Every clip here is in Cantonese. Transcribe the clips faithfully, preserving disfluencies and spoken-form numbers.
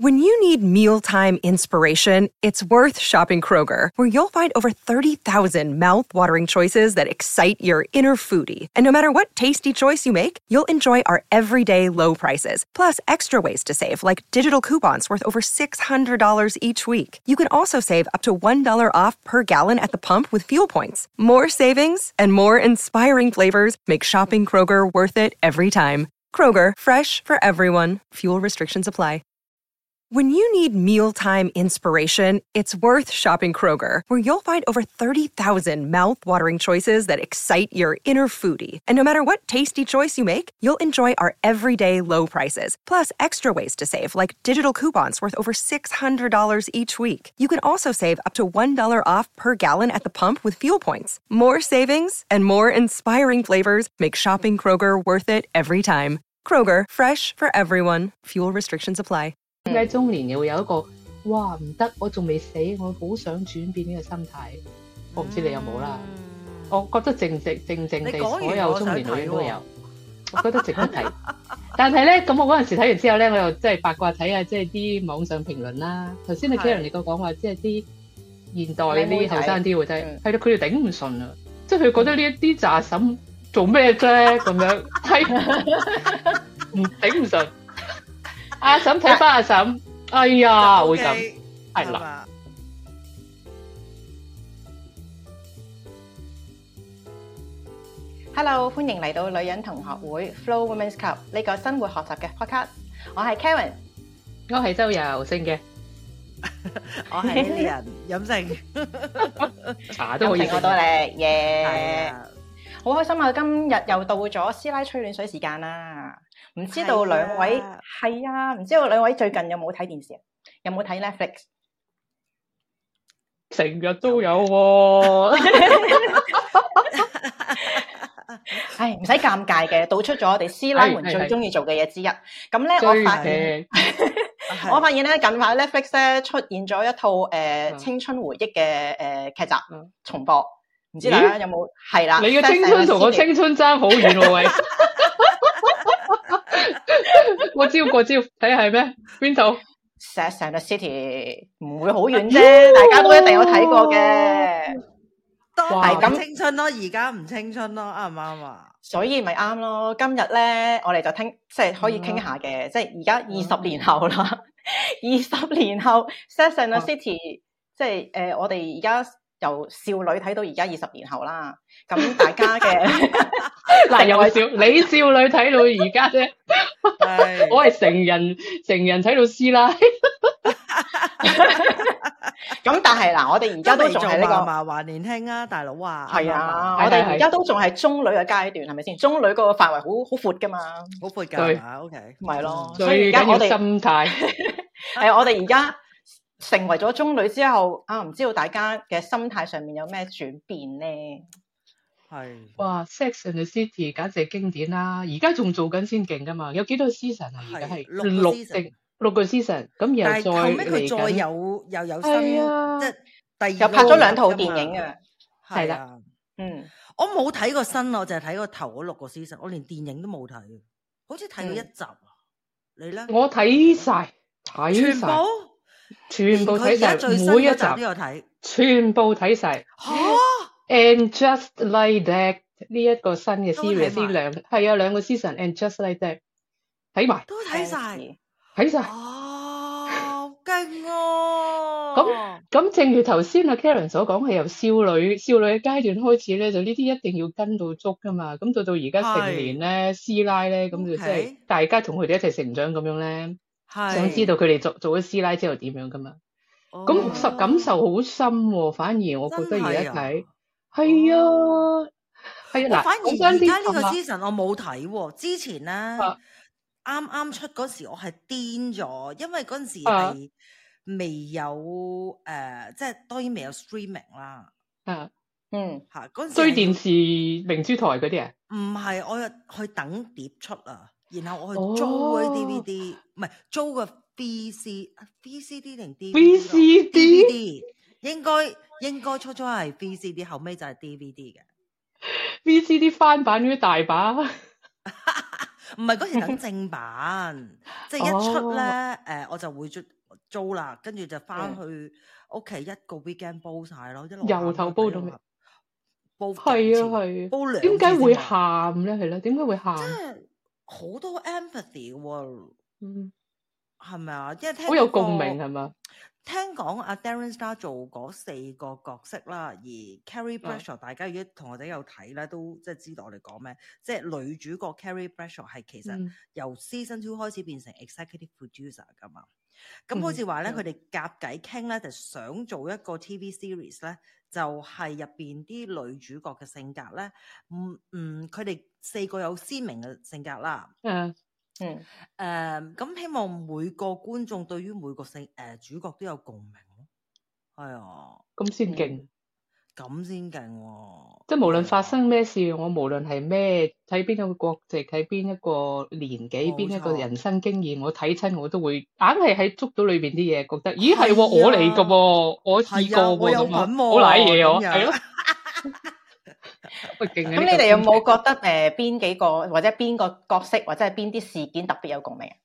When you need mealtime inspiration, it's worth shopping Kroger, where you'll find over thirty thousand mouth-watering choices that excite your inner foodie. And no matter what tasty choice you make, you'll enjoy our everyday low prices, plus extra ways to save, like digital coupons worth over six hundred dollars each week. You can also save up to one dollar off per gallon at the pump with fuel points. More savings and more inspiring flavors make shopping Kroger worth it every time. Kroger, fresh for everyone. Fuel restrictions apply. When you need mealtime inspiration, it's worth shopping Kroger, where you'll find over thirty thousand mouth-watering choices that excite your inner foodie. And no matter what tasty choice you make, you'll enjoy our everyday low prices, plus extra ways to save, like digital coupons worth over six hundred dollars each week. You can also save up to one dollar off per gallon at the pump with fuel points. More savings and more inspiring flavors make shopping Kroger worth it every time. Kroger, fresh for everyone. Fuel restrictions apply. 點解中年又會有一個哇唔得，我仲未死，我好想轉變呢個心態。我唔知你有冇啦。我覺得正正正正地所有中年女都有，我覺得值得睇。但係咧，咁我嗰陣時睇完之後咧，我又即係八卦睇下即係啲網上評論啦。頭先你 Karen 你個講話，即係啲現代啲後生啲會睇，係咯，佢哋頂唔順啊！即係佢覺得呢一啲炸嬸做咩啫咁樣，係唔頂唔順。阿嬸睇翻阿嬸，哎呀，會咁，係啦。 Hello， 歡迎嚟到女人同學會 Flo Women's Club 呢個生活學習嘅 podcast。我係 Karen， 我係周游星嘅， 我係呢啲人飲勝， 茶都可以。 我多你，耶！好開心啊！今日又到咗師奶吹暖水時間啦。唔知道兩位係啊，唔知道兩位最近有冇睇電視啊？有冇睇 Netflix？ 成日都有喎。 唉，唔使尷尬嘅，道出咗我哋師奶們最中意做嘅嘢之一。咁咧，我發現我發現咧，近排 Netflix 咧出現咗一套誒、呃、青春回憶嘅誒劇集重播，唔知大家有冇？係啦， 你嘅青春同我青春爭好遠喎，喂！我招過招，睇下係咩？邊套 ？Sex and the City 唔會好遠啫，大家都一定有睇過嘅。 係咁青春咯，而家唔青春咯，啱唔啱啊？ 所以咪啱咯。今日咧，我哋就聽，即係可以傾下嘅。嗯、即係而家二十年後啦，二十年後 Sex and the City，、嗯、即係誒、呃，我哋而家由少女睇到而家二十年後啦。咁大家嘅嗱，由少你少女睇到而家啫，我係成人成人睇到師奶。 咁但係嗱，我哋而家都仲係呢個嫲嫲年輕啊，大佬啊， 係啊，我哋而家都仲係中女嘅階段，係咪先？中女嗰個範圍好好闊噶嘛， 好闊㗎。OK， 咪咯， 所以而家我哋心態係我哋而家成為咗中女之後啊，唔知道大家嘅心態上面有咩轉變咧？ 係哇 ，Sex and the City 簡直係經典啦！而家仲做緊先勁噶嘛？有幾多 season 啊？而家係六定六個 season， 咁然後再後尾佢再有又有新， 啊、 即係第二又拍咗兩套電影啊！ 係啦， 嗯， 我冇睇過新，我淨係睇過頭嗰六個 season， 我連電影都冇睇，好似睇過一集啊！嗯、你咧？ 我睇晒，睇全部， 全部睇晒，每一集都有睇， 全部睇晒。And Just Like That 呢一個新嘅 series 呢兩係有兩個 season and Just Like That 睇埋都睇晒， 睇晒哦，好勁哦！ 咁咁正如頭先阿 Karen 所講，係由少女少女嘅階段開始咧，就呢啲一定要跟到足噶嘛。咁到到而家成年咧，師奶咧，咁就即係大家同佢哋一齊成長咁樣咧，想知道佢哋做做咗師奶之後點樣噶嘛。咁實感受好深喎，反而我覺得而家睇。係啊，係啊，嗱， 反而而家呢個 season 我冇睇喎。之前咧啱啱出嗰時，我係癲咗，因為嗰陣時係未有誒、呃，即係當然未有 streaming 啦。 啊， 嗯， 嚇嗰陣時追電視明珠台嗰啲啊？ 唔係，我去等碟出啊，然後我去租嗰啲 D V D，唔係、哦、租個 V C，V C D 定 D V D？ 應該應該初初係 V C D， 後尾就係 D V D 嘅。 V C D 翻版嗰啲大把。 唔係嗰時等正版，即係一出咧，誒、哦、我就會租租啦，跟住就翻去屋企一個 weekend 煲晒咯，一路由頭煲到尾。 煲係啊係， 煲兩點解會喊咧？係咯，點解會喊？ 即係好多 empathy 喎，嗯，係咪啊？因為聽好有共鳴係嘛？ 聽講阿 Darren Star 做嗰四個角色啦，而 Carrie Bradshaw、嗯、大家如果同我哋有睇咧，都即係知道我哋講咩。即係女主角 Carrie Bradshaw 係其實由 season two 開始變成 executive producer 噶嘛。咁、嗯、好似話咧，佢哋夾計傾咧，就想做一個 T V series 咧，就係入邊啲女主角嘅性格咧，嗯嗯，佢哋四個有鮮明嘅性格啦。 嗯。 嗯，誒、呃，咁希望每個觀眾對於每個性誒、呃、主角都有共鳴咯，係啊， 咁先勁， 咁先勁喎！ 即係無論發生咩事，我無論係咩睇邊一個國籍，睇邊一個年紀，邊一個人生經驗，我睇親我都會硬係喺捉到裏邊啲嘢，覺得咦係、啊、我嚟噶噃，我試過喎咁啊，好瀨嘢我係咯。咁你哋有冇覺得誒邊、呃、幾個或者邊個角色或者係邊啲事件特別有共鳴啊？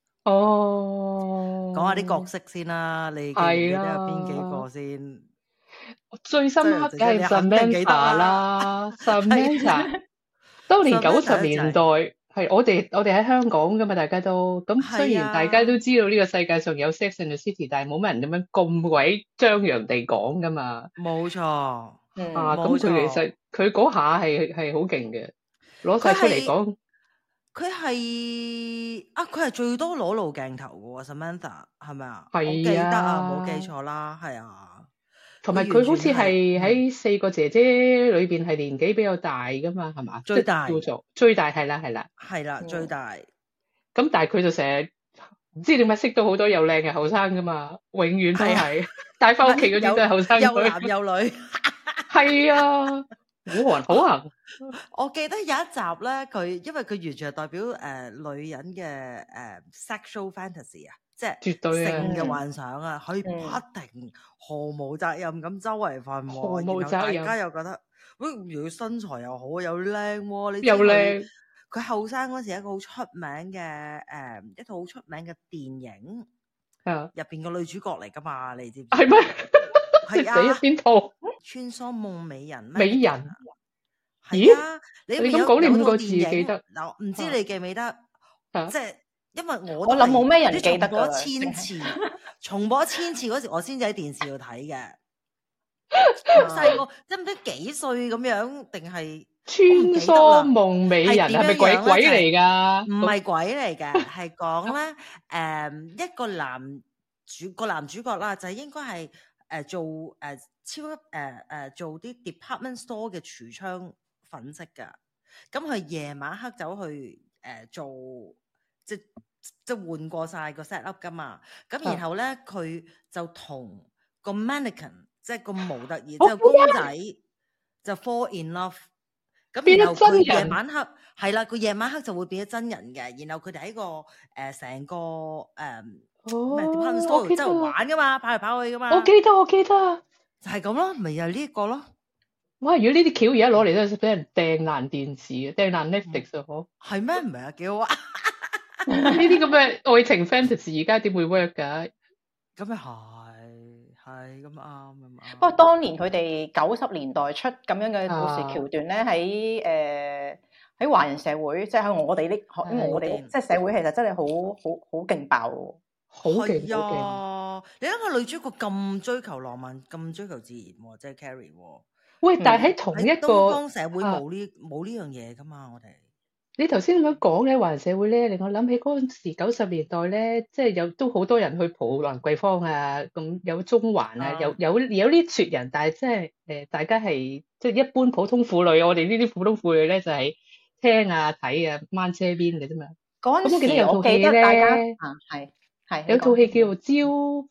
哦， 講下啲角色先啦，你記唔記得有邊幾個先？ 最深刻梗係 Samantha 啦 ，Samantha 當年九十年代係我哋我哋喺香港噶嘛，大家都咁雖然大家都知道呢個世界上有 Sex and the City， 但係冇乜人咁樣咁鬼張揚地講噶嘛。 冇錯。 嗯、啊，咁佢其實佢嗰下係係好勁嘅，攞晒出嚟講。 佢係啊，佢係最多裸露鏡頭嘅喎 ，Samantha 係咪啊？ 係啊， 我記得啊，冇記錯啦，係啊。 同埋佢好似係喺四個姐姐裏邊係年紀比較大噶嘛，係嘛？ 最大叫做最大係啦係啦。 係啦，最大。 咁但係佢就成日唔知點解識到好多又靚嘅後生噶嘛，永遠都係帶翻屋企嗰啲都係後生女， 又男又女。 係啊，好行好行。 我記得有一集咧，佢因為佢完全係代表誒、呃、女人嘅誒、呃、sexual fantasy 啊，即係絕對性嘅幻想啊，可以不停毫無責任咁周圍瞓， 毫無責任， 大家又覺得，喂，佢身材又好，又靚喎，你又靚。 佢後生嗰時一個好出名嘅誒、呃、一套好出名嘅電影， 啊， 入邊個女主角嚟噶嘛，你知唔知？ 係咩？ 係啊， 邊套？ 穿梭夢美人， 美人。 係啊，你你咁講呢五個字記得嗱，唔知你記唔記得？ 啊、 即係因為我我諗冇咩人記得重播一千次，重播一千次嗰時，我先至喺電視度睇嘅。細個即唔知幾歲咁樣，定係穿梭夢美人係咪鬼鬼嚟噶？ 唔係鬼嚟嘅，係講咧誒一個男主個男主角啦，就係應該係誒做誒、呃、超級誒誒、呃、做啲 department store 嘅櫥窗粉飾噶。咁佢夜晚黑走去誒、呃、做即即換過晒個 set up 噶嘛。咁然後咧佢、啊、就同個 mannequin 即係個模特兒，即係公仔就 fall in love。咁然後佢夜晚黑係啦，佢夜晚黑就會變咗真人嘅。然後佢哋喺個誒成、呃、個誒咩 department store 周圍玩噶嘛，跑嚟跑去噶嘛。 我記得，我記得就係咁咯，咪又係呢一個咯。 哇！如果呢啲橋而家攞嚟都係俾人掟爛電視嘅，掟爛 Netflix 啊！嗬，係咩？唔係啊，幾好啊！ 呢啲咁嘅愛情 fantasy 而家點會 work 噶？ 咁又係係咁啱咁啱。 不過當年佢哋九十年代出咁樣嘅故事橋段咧，喺誒喺華人社會，即係喺我哋呢，喺我哋即係社會，其實真係好好好勁爆喎！ 好勁好勁！你諗下女主角咁追求浪漫，咁追求自然喎，即係 Carrie 喎。 喂，但係喺同一個東方社會冇呢冇呢樣嘢噶嘛，我哋。 你頭先咁樣講咧，華人社會咧，令我諗起嗰陣時九十年代咧，即係有都好多人去蒲蘭桂坊啊，咁有中環啊，有有有呢撮人，但係即係誒，大家係即係一般普通婦女，我哋呢啲普通婦女咧就係聽啊睇啊掹車邊嘅啫嘛。 嗰陣時我記得大家啊係係有套戲叫做朝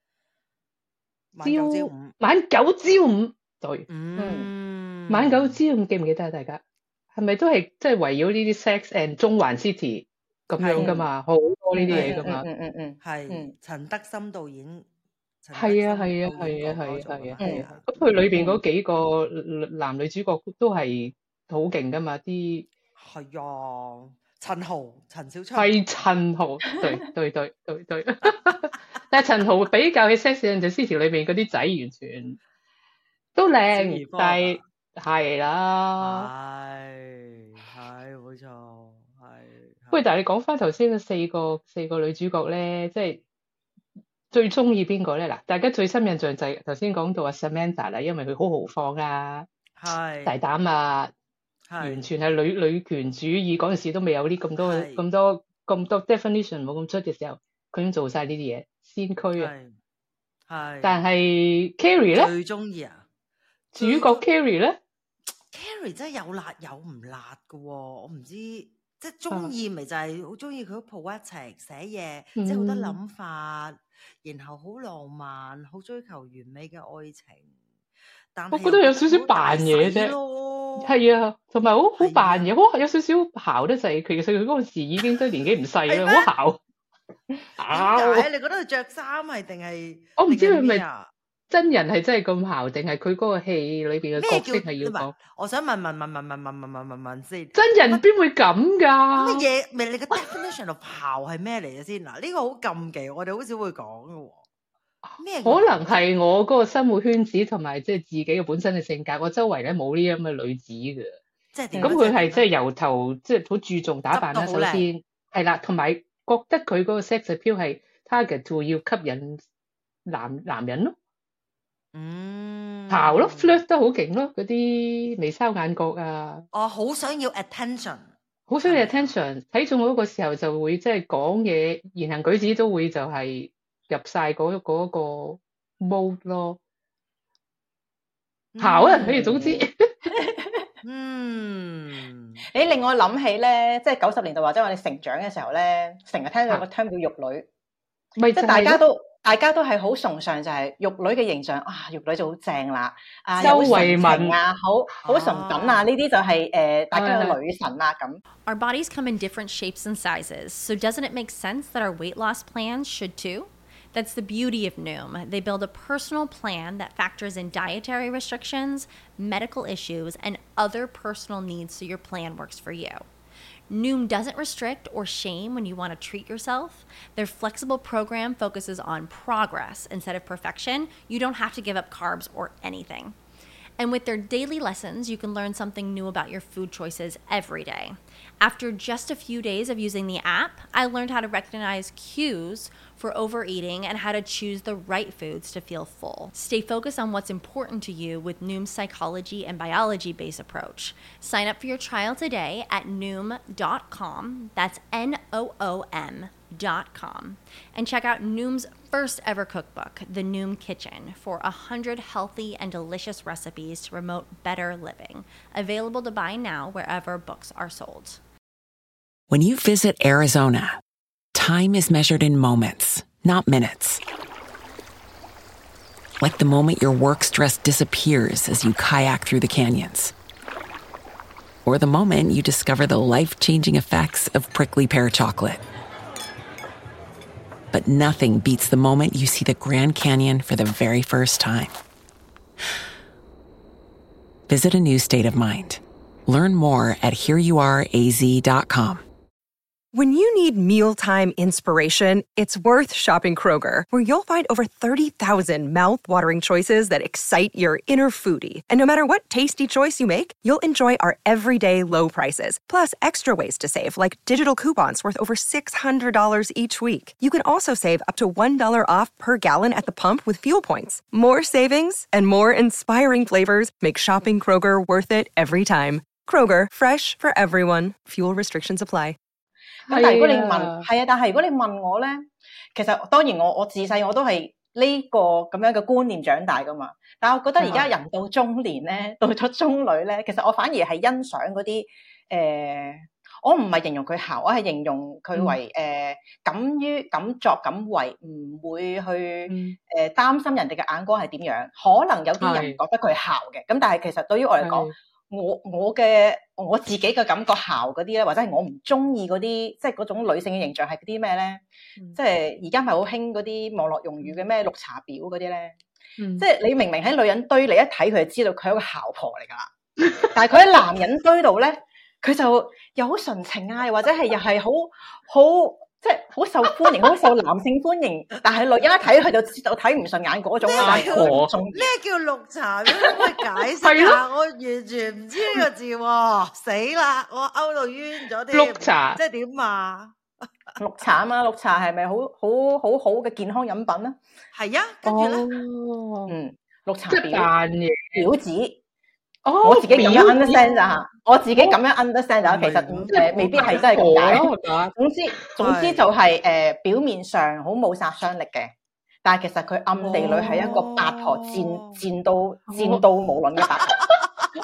朝朝五晚九朝五。對， 嗯， 晚九朝五記唔記得啊？大家係咪都係即係圍繞呢啲 Sex and 中環 City 咁樣噶嘛？好多呢啲嘢噶嘛？ 嗯嗯嗯， 係陳德森導演， 係啊係啊係啊係啊係啊係啊，咁佢裏邊嗰幾個男女主角都係好勁噶嘛？啲係啊， 陳豪，陳小春係陳豪，對對對對對。但係陳豪比較起 Sex and the City 裏面嗰啲仔，完全都靚，但係係啦， 係係冇錯，係。 喂，但係你講翻頭先嘅四個四個女主角咧，即係最中意邊個咧？嗱，大家最深印象就係頭先講到阿 Samantha 啦，因為佢好豪放啊， 係大膽啊，完全係女女權主義，嗰陣時都未有啲咁多咁多咁多 definition 冇咁出嘅時候，佢已經做晒呢啲嘢，先驅啊。 係。 但係 Carrie 咧， 最中意啊！ 主角 Carrie 咧 ，Carrie 真係有辣有唔辣㗎喎，我唔知。即係中意咪就係好中意佢 poetic 寫嘢，即係好多諗法，然後好浪漫，好追求完美嘅愛情。但我覺得有少少扮嘢啫，係啊，同埋好好扮嘢，好有少少姣得滯。其實佢嗰陣時已經都年紀唔細啦，好姣。 點解？你覺得佢着衫係定係？ 我唔知佢咪真人係真係咁姣，定係佢嗰個戲裏邊嘅角色係要講？ 我想問問問問問問問問問問先。 真人邊會咁㗎？ 乜嘢？咪你個 definition of 姣係咩嚟嘅先？嗱，呢個好禁忌，我哋好少會講嘅喎。咩？ 可能係我嗰個生活圈子同埋即係自己嘅本身嘅性格，我周圍咧冇呢啲咁嘅女子嘅。 即係點？ 咁佢係即係由頭即係好注重打扮啦，首先係啦，同埋覺得佢嗰個 sex appeal 係 target to 要吸引男男人咯。 嗯， 姣咯 ，flirt 得好勁咯，嗰啲眉梢眼角啊， 哦，好想要 attention， 好想要 attention， 睇中嗰個時候就會即係講嘢，言行舉止都會就係入晒嗰嗰個 mode 咯。姣啊，佢哋總之， 嗯， 你令我諗起咧，即係九十年代或者我哋成長嘅時候咧，成日聽到個 term 叫玉女， 咪即係大家都。大家都係好崇尚就係玉女嘅形象啊，玉女就好正啦，啊有純情啊，好好純品啊，呢啲就係誒大家嘅女神啊咁。 Our bodies come in different shapes and sizes, so doesn't it make sense that our weight loss plans should too? That's the beauty of Noom. They build a personal plan that factors in dietary restrictions, medical issues, and other personal needs so your plan works for you. Noom doesn't restrict or shame when you want to treat yourself. Their flexible program focuses on progress instead of perfection. You don't have to give up carbs or anything. And with their daily lessons, you can learn something new about your food choices every day. After just a few days of using the app, I learned how to recognize cues for overeating and how to choose the right foods to feel full. Stay focused on what's important to you with Noom's psychology and biology-based approach. Sign up for your trial today at noom dot com. That's N O O M dot com. And check out Noom's first ever cookbook, The Noom Kitchen, for one hundred healthy and delicious recipes to promote better living. Available to buy now wherever books are sold. When you visit Arizona, time is measured in moments, not minutes. Like the moment your work stress disappears as you kayak through the canyons. Or the moment you discover the life-changing effects of prickly pear chocolate. But nothing beats the moment you see the Grand Canyon for the very first time. Visit a new state of mind. Learn more at here you are A Z dot com. When you need mealtime inspiration, it's worth shopping Kroger, where you'll find over thirty thousand mouth-watering choices that excite your inner foodie. And no matter what tasty choice you make, you'll enjoy our everyday low prices, plus extra ways to save, like digital coupons worth over six hundred dollars each week. You can also save up to one dollar off per gallon at the pump with fuel points. More savings and more inspiring flavors make shopping Kroger worth it every time. Kroger, fresh for everyone. Fuel restrictions apply. 咁但係如果你問係啊，但係如果你問我咧，其實當然我我自細我都係呢個咁樣嘅觀念長大噶嘛。但係我覺得而家人到中年咧，到咗中女咧，其實我反而係欣賞嗰啲誒，我唔係形容佢姣，我係形容佢為誒、嗯呃、敢於敢作敢為，唔會去誒、嗯呃、擔心人哋嘅眼光係點樣。可能有啲人覺得佢姣嘅，咁但係其實對於我嚟講，我我嘅我自己嘅感覺姣嗰啲咧，或者係我唔中意嗰啲，即係嗰種女性嘅形象係啲咩咧？嗯、即係而家咪好興嗰啲網絡用語嘅咩綠茶婊嗰啲咧？嗯、即係你明明喺女人堆，你一睇佢就知道佢係一個姣婆嚟㗎啦。但係佢喺男人堆度咧， 佢就又好純情啊，或者係又係好好即係好受歡迎，好受男性歡迎，但係女人一睇佢就知道睇唔順眼嗰種啊。 咩叫綠茶？咁可唔可以解釋下？我完全唔知呢個字喎，死啦！我勾到冤咗啲。 綠茶即係點啊？ 綠茶啊嘛，綠茶係咪好好好好嘅健康飲品啊？ 係啊，跟住咧， 嗯，綠茶即係扮嘢婊子。哦，我自己咁樣 understand 咋嚇，我自己咁樣 understand 咋，其實誒未必係真係咁解。總之總之就係誒表面上好冇殺傷力嘅，但係其實佢暗地裏係一個八婆賤賤到賤到無論嘅八婆。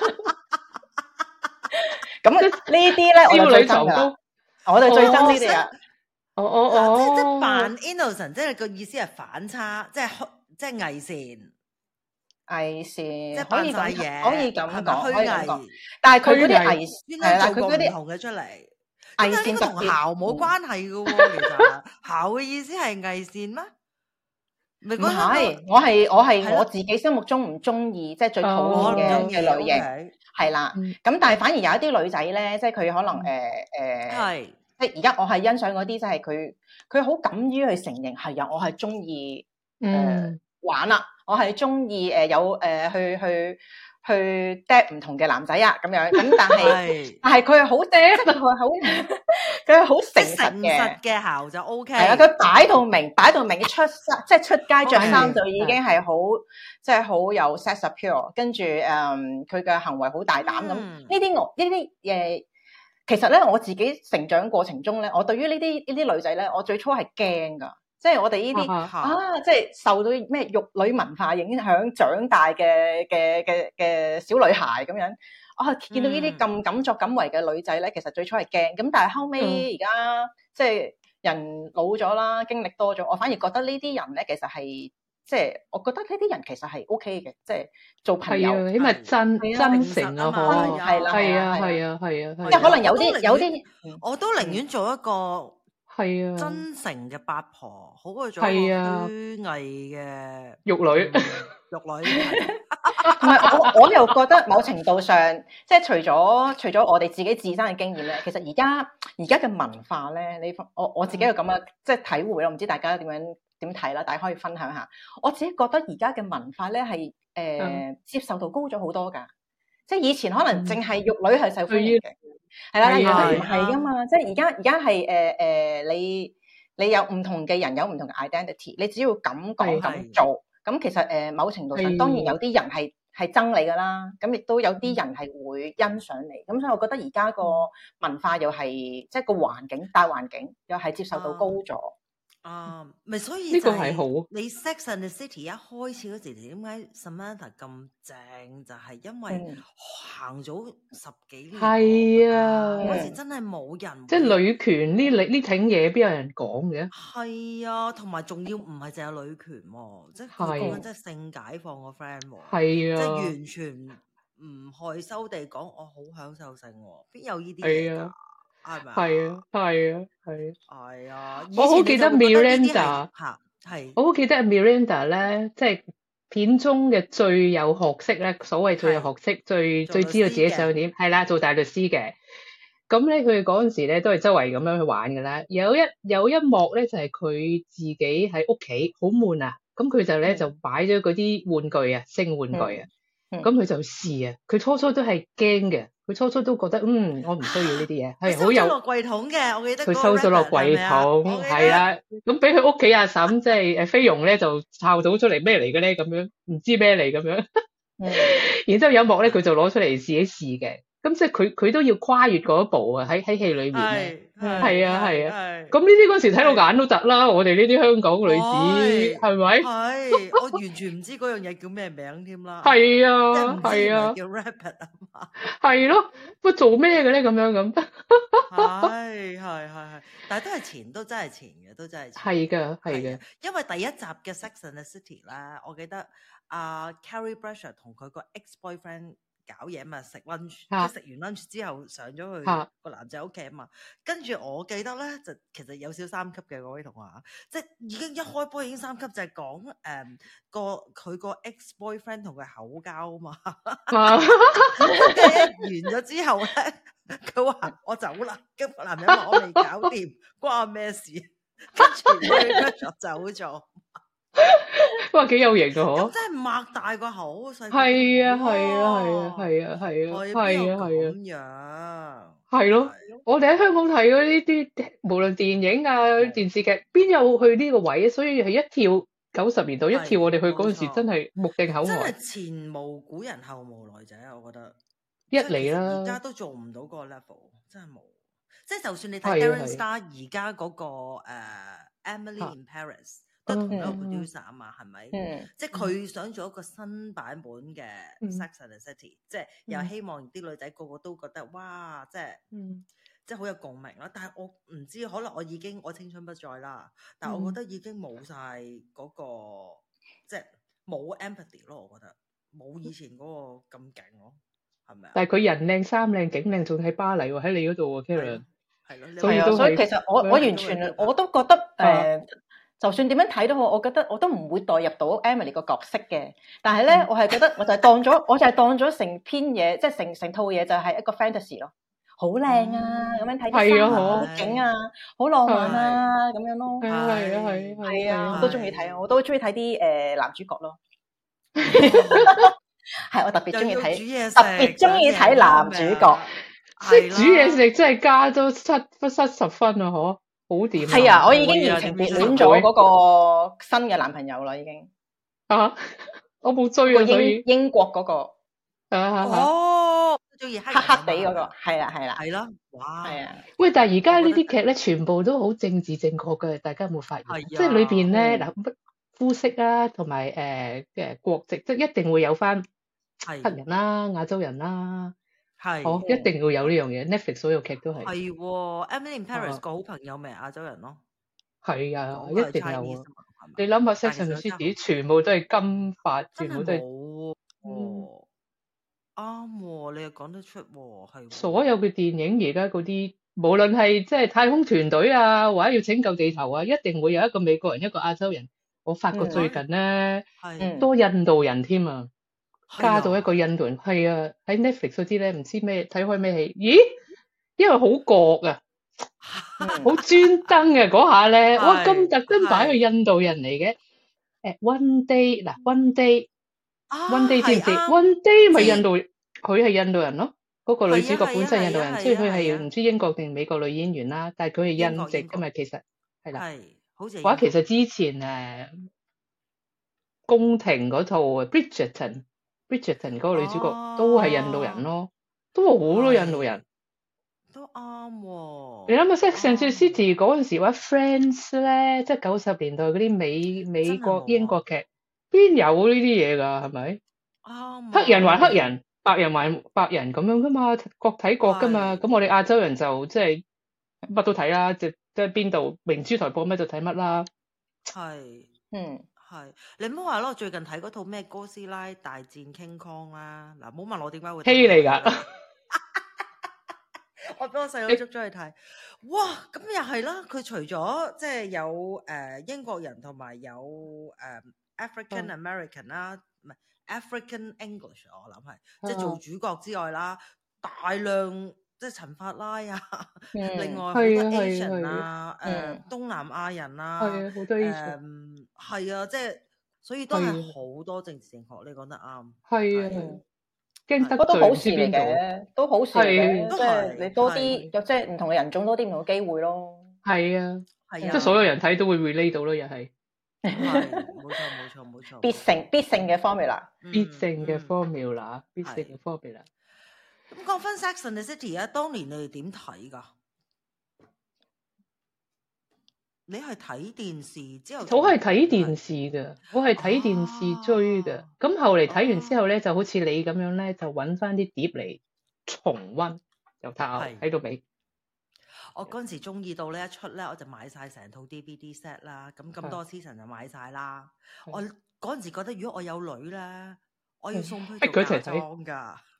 咁呢啲咧，我就最憎㗎啦。我哋最憎呢啲啊！ 哦哦哦， 即係即係扮 innocent，即係個意思係反差，即係即係偽善。 偽善， 即係可以扮嘢， 可以咁講，可以咁講。 虛偽， 但係佢嗰啲偽應該做過唔佢嗰啲同嘅出嚟。 偽善同姣冇關係嘅喎，其實姣嘅意思係偽善咩？唔係，我係我係我自己心目中唔中意，即係最討厭嘅嘅類型，係啦。咁但係反而有一啲女仔咧，即係佢可能誒誒，係即係而家我係欣賞嗰啲，即係佢佢好敢於去承認係啊，我係中意誒玩啦。我係中意誒有誒、呃、去去去 date 唔同嘅男仔啊咁樣，咁但係但係佢係好 date，佢係好佢係好誠實嘅嘅姣就 O K。 係啊，佢擺到明擺到明出即係出街着衫就已經係好即係好有 sex appeal，跟住誒佢嘅行為好大膽咁。呢啲我呢啲誒其實咧我自己成長過程中咧，我對於呢啲呢啲女仔咧，我最初係驚㗎。即係我哋呢啲啊，即係受到咩玉女文化影響長大嘅嘅嘅嘅小女孩咁樣啊，見到呢啲咁敢作敢為嘅女仔咧，其實最初係驚，咁但係後尾而家即係人老咗啦，經歷多咗，我反而覺得呢啲人咧，其實係即係我覺得呢啲人其實係 O K 嘅，即係做朋友， 起碼真真誠啊，嗬， 係啦， 係啊，係啊，係啊， 即係可能有啲有啲， 我都寧願做一個。 係啊， 真誠嘅八婆好過做一個虛偽嘅玉女， 玉女。 唔係我我又覺得某程度上，即係除咗除咗我哋自己自身嘅經驗咧，其實而家而家嘅文化咧，你我我自己有咁嘅即係體會咯，唔知大家點樣點睇啦，大家可以分享下。我自己覺得而家嘅文化咧係誒接受度高咗好多㗎，即係以前可能淨係玉女係受歡迎嘅。係啦，而家唔係噶嘛，即係而家而家係誒誒，你你有唔同嘅人有唔同嘅 identity，你只要咁講咁做，咁其實誒、呃、某程度上當然有啲人係係憎你噶啦，咁亦都有啲人係會欣賞你，咁所以我覺得而家個文化又係即係個環境大環境又係接受度高咗。 啊，咪、uh, 所以呢個係好。 你 Sex and the City 一開始嗰時，點解 Samantha 咁正？就係、是、因為行咗十幾年。係、嗯、啊，嗰時真係冇人。 即係女權呢？呢呢挺嘢，邊有人講嘅？ 係啊，同埋仲要唔係淨係女權喎，即係佢講緊即係性解放個 friend 喎。係啊，即係完全唔害羞地講，我好享受性喎，邊有呢啲嘢㗎？係咪？係啊， 係啊，係。 係啊， 我好記得 Miranda 嚇，係。 我好記得 Miranda 咧，即係片中嘅最有學識咧，所謂最有學識、最最知道自己想點，係啦，做大律師嘅。咁咧，佢哋嗰陣時咧都係周圍咁樣去玩㗎啦。有一有一幕咧，就係佢自己喺屋企好悶啊，咁佢就咧就擺咗嗰啲玩具啊，性玩具啊，咁佢就試啊。佢初初都係驚嘅。佢初初都覺得嗯，我唔需要呢啲嘢，係好有。收咗落櫃桶嘅，我記得。 佢收咗落櫃桶，係啦。咁俾佢屋企阿嬸，即係誒菲傭咧，就抄到出嚟咩嚟嘅咧？咁樣唔知咩嚟咁樣。嗯、然之後有一幕咧，佢就攞出嚟自己試嘅。咁即係佢佢都要跨越嗰一步啊！喺喺戲裏面咧，係啊係啊。咁呢啲嗰時睇到眼都突啦！我哋呢啲香港女子係咪？ 係，我完全唔知嗰樣嘢叫咩名添啦。 係啊係啊， 叫 rabbit 啊嘛。係咯，不過做咩嘅咧？咁樣咁。 係係係係，但係都係錢，都真係錢嘅，都真係錢。 係㗎係嘅， 因為第一集嘅 Sex and the City 咧，我記得阿 Carrie Bradshaw 同佢個 ex boyfriend。 搞嘢嘛，食 lunch，即係食完 lunch 之後上咗去個男仔屋企啊嘛。跟住我記得咧，就其實有少三級嘅嗰位同學，即係已經一開波已經三級，就係講誒個佢個 ex boyfriend 同佢口交啊嘛。完咗之後咧，佢話我走啦，跟個男人話我未搞掂，關我咩事？跟住佢就走咗。 哇，幾有型噶嗬！ 真係擘大個口，細係啊，係啊，係啊，係啊，係啊，係啊，係啊， 咁樣係咯。我哋喺香港睇嗰呢啲，無論電影啊、電視劇，邊有去呢個位？所以係一跳九十年代，一跳我哋去嗰陣時，真係目定口呆。 真係前無古人後無來者啊！我覺得一嚟啦， 而家都做唔到嗰個 level， 真係冇。即係就算你睇 Darren Star 而家嗰個誒 Emily in Paris。都同一個 producer 啊嘛，係咪？嗯，即係佢想做一個新版本嘅 Sex and the City，即係又希望啲女仔個個都覺得哇，即係，嗯，即係好有共鳴啦。但係我唔知，可能我已經我青春不再啦，但係我覺得已經冇晒嗰個，即係冇 empathy 咯。我覺得冇以前嗰個咁勁咯，係咪啊？ 但係佢人靚衫靚景靚，仲喺巴黎喎，喺你嗰度喎 Karen。 係咯， 係啊，所以其實我我完全我都覺得誒。就算點樣睇都好，我覺得我都唔會代入到 Emily 個角色嘅。但係咧，嗯、我係覺得我就係當咗，我就係當咗成篇嘢，即係成成套嘢就係一個 fantasy 咯，好靚啊！咁、嗯、樣睇啲山好景啊，好浪漫啊，咁樣咯。 係啊係啊係啊， 係啊，我都中意睇啊，我都中意睇啲誒男主角咯。係我特別中意睇，特別中意睇男主角。 識煮嘢食真係加咗七分七十分啊！嗬。好掂係啊！我已經移情別戀咗嗰個新嘅男朋友啦，已經啊！我冇追啊， 英所以英國嗰個啊哦，中意黑黑地嗰個係啦係啦係咯，哇！ 係啊！ 喂，但係而家呢啲劇咧，全部都好政治正確嘅，大家有冇發現？即係裏邊咧嗱，膚色啊，同埋誒嘅國籍，即係一定會有翻黑人啦、亞洲人啦。係，哦，一定會有呢樣嘢。Netflix 所有劇都係。係 ，Emily in Paris 個好朋友咪亞洲人咯。 係啊，一定有啊。你諗下 Sex and the City 全部都係金髮，全部都係。 冇喎，啱喎，你又講得出喎，係。 所有嘅電影而家嗰啲，無論係即係太空團隊啊，或者要拯救地球啊，一定會有一個美國人，一個亞洲人。我發覺最近咧，多印度人添啊。加到一個印度人，係啊，喺 Netflix 嗰啲咧，唔知咩睇開咩戲？咦，因為好覺啊，好專登嘅嗰下咧，哇咁特登擺去印度人嚟嘅。誒 ，One Day 嗱 ，One Day，One Day 知唔知 ？One Day 咪印度，佢係印度人咯。嗰個女主角本身印度人，所以佢係唔知英國定美國女演員啦，但係佢係印籍㗎嘛，其實係啦。係，好似話其實之前誒宮廷嗰套 Bridgerton。Bridgerton 嗰個女主角都係印度人咯，都好多印度人， 都啱喎。 你諗下 Sex and the City 嗰陣時或者 Friends 咧，即係九十年代嗰啲美美國英國劇，邊有呢啲嘢㗎？係咪？啱。黑人還黑人，白人還白人咁樣㗎嘛，各睇各㗎嘛。咁我哋亞洲人就即係乜都睇啦，即即係邊度明珠台播咩就睇乜啦。 係，嗯。係，你唔好話咯，我最近睇嗰套咩哥斯拉大戰 King Kong 啦，嗱，唔好問我點解會戲嚟㗎， 我俾我細佬捉咗去睇，哇，咁又係啦，佢除咗即係有誒、呃、英國人同埋有誒、呃、African American 啦，唔係、嗯、African English， 我諗係、嗯、即係做主角之外啦，大量。即係陳法拉啊，嗯、另外好多 Asian 啊，誒、呃、東南亞人啊， 係啊，好多 Asian， 誒係啊，即係所以都係好多政治正確，你講得啱。 係啊，驚得罪都好事嚟嘅，都好事嚟嘅，即係你多啲，即係唔同嘅人種多啲唔同嘅機會咯。 係啊，係啊，即係所有人睇都會 relate 到咯，又係。 係，冇錯冇錯冇錯。 必勝必勝嘅 formula， 必勝嘅 formula，必勝嘅 formula。 咁講翻 Sex and the City 啊，當年你哋點睇㗎？你係睇電視之後？ 我係睇電視㗎，我係睇電視追㗎。咁、啊、後嚟睇完之後咧，就好似你咁樣咧，就揾翻啲碟嚟重溫，由頭睇到尾。 我嗰陣時中意到呢一出咧，我就買晒成套 D V D set 啦。咁咁多 season 就買晒啦。我嗰陣時覺得，如果我有女咧，我要送佢做嫁妝㗎。